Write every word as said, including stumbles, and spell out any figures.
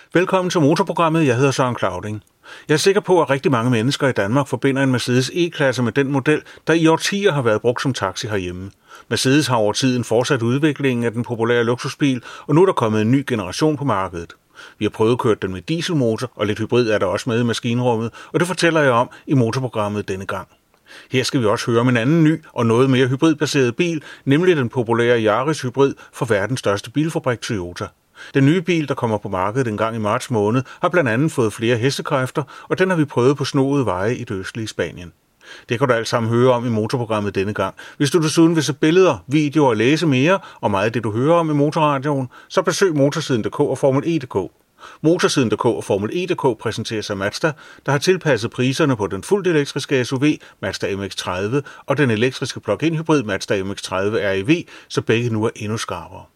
Velkommen til Motorprogrammet. Jeg hedder Søren Clauding. Jeg er sikker på, at rigtig mange mennesker i Danmark forbinder en Mercedes E-klasse med den model, der i årtier har været brugt som taxi herhjemme. Mercedes har over tiden fortsat udviklingen af den populære luksusbil, og nu er der kommet en ny generation på markedet. Vi har prøvet at køre den med dieselmotor, og lidt hybrid er der også med i maskinrummet, og det fortæller jeg om i Motorprogrammet denne gang. Her skal vi også høre om en anden ny og noget mere hybridbaseret bil, nemlig den populære Yaris Hybrid fra verdens største bilfabrik Toyota. Den nye bil, der kommer på markedet en gang i marts måned, har blandt andet fået flere hestekræfter, og den har vi prøvet på snoede veje i det østlige Spanien. Det kan du alt sammen høre om i Motorprogrammet denne gang. Hvis du desuden vil se billeder, videoer og læse mere og meget af det, du hører om i Motorradioen, så besøg motorsiden punktum d k og Formel E punktum d k. Motorsiden punktum d k og Formel E punktum d k præsenteres af Mazda, der har tilpasset priserne på den fuldt elektriske S U V Mazda M X tredive og den elektriske plug-in hybrid Mazda M X tredive R E V, så begge nu er endnu skarpere.